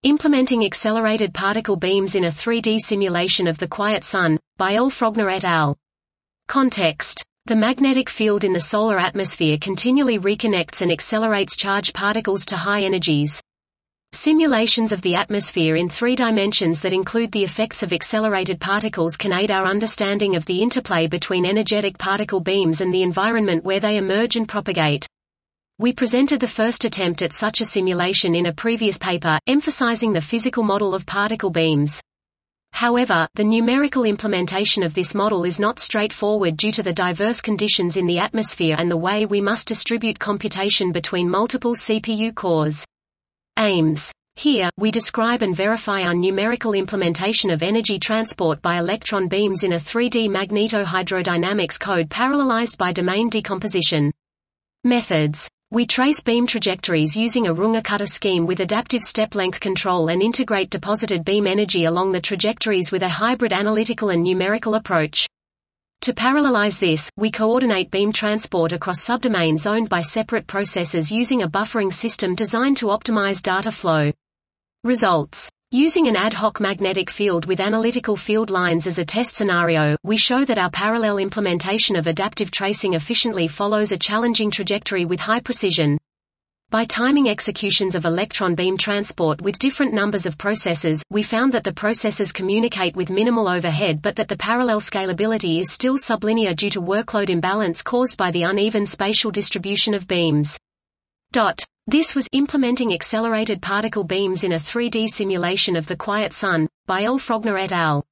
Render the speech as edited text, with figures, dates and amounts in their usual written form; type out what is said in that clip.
Implementing Accelerated Particle Beams in a 3D Simulation of the Quiet Sun, by L. Frogner et al. Context. The magnetic field in the solar atmosphere continually reconnects and accelerates charged particles to high energies. Simulations of the atmosphere in 3 dimensions that include the effects of accelerated particles can aid our understanding of the interplay between energetic particle beams and the environment where they emerge and propagate. We presented the first attempt at such a simulation in a previous paper, emphasizing the physical model of particle beams. However, the numerical implementation of this model is not straightforward due to the diverse conditions in the atmosphere and the way we must distribute computation between multiple CPU cores. Aims. Here, we describe and verify our numerical implementation of energy transport by electron beams in a 3D magnetohydrodynamics code parallelized by domain decomposition. Methods. We trace beam trajectories using a Runge-Kutta scheme with adaptive step-length control and integrate deposited beam energy along the trajectories with a hybrid analytical and numerical approach. To parallelize this, we coordinate beam transport across subdomains owned by separate processors using a buffering system designed to optimize data flow. Results. Using an ad hoc magnetic field with analytical field lines as a test scenario, we show that our parallel implementation of adaptive tracing efficiently follows a challenging trajectory with high precision. By timing executions of electron beam transport with different numbers of processors, we found that the processors communicate with minimal overhead but that the parallel scalability is still sublinear due to workload imbalance caused by the uneven spatial distribution of beams. This was Implementing Accelerated Particle Beams in a 3D Simulation of the Quiet Sun, by L. Frogner et al.